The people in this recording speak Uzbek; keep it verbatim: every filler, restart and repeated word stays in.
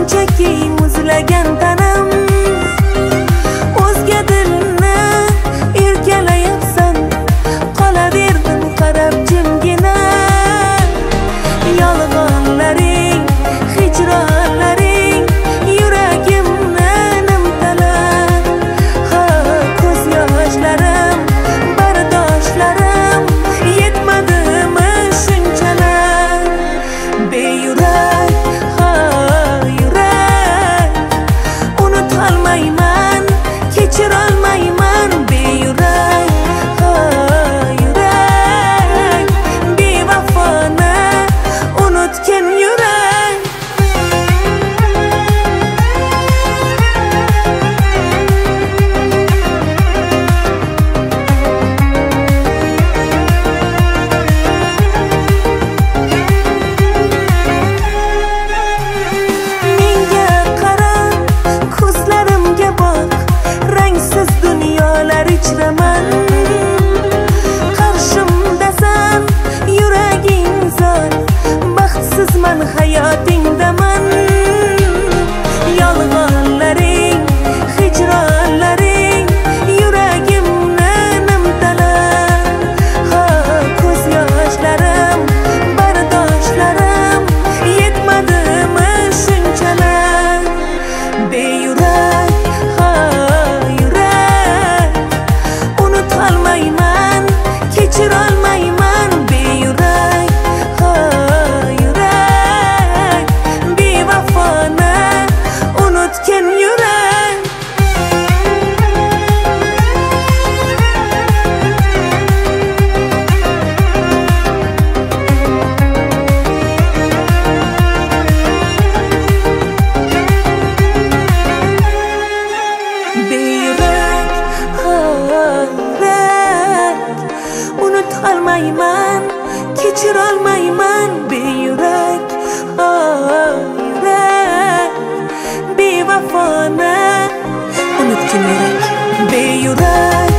shunchaki muzlagan tanam, o'zga dilni erkalayapsan, qolaverdim qarab jimgina. Yolg'onlaring, hijronlaring yuragimni nimtalar. Ha, ko'z yoshlarim, bardoshlarim yetmadimi shunchalar. Beyurak, ha yurak, unutolmayman, kechirolmayman. Beyurak, ha yurak, bevafoni unutgan yurak. Menga qara, ko'zlarimga boq, rangsiz dunyolar ichraman. Qarshimdasan, yuraging zor, baxtsizman, hayotingdaman. Yolg'onlaring, hijronlaring yuragimni nimtalar. Ha, ko'z yoshlarim, bardoshlarim yetmadimi shunchalar. Beyurak, ha yurak, unutolmayman, kechirolmayman. Beyurak, ha yurak, bevafoni unutgan yurak. Beyurak, ha yurak, unutolmayman, kechirolmayman. Beyurak, ha yurak, bevafoni unutgan yurak. Beyurak.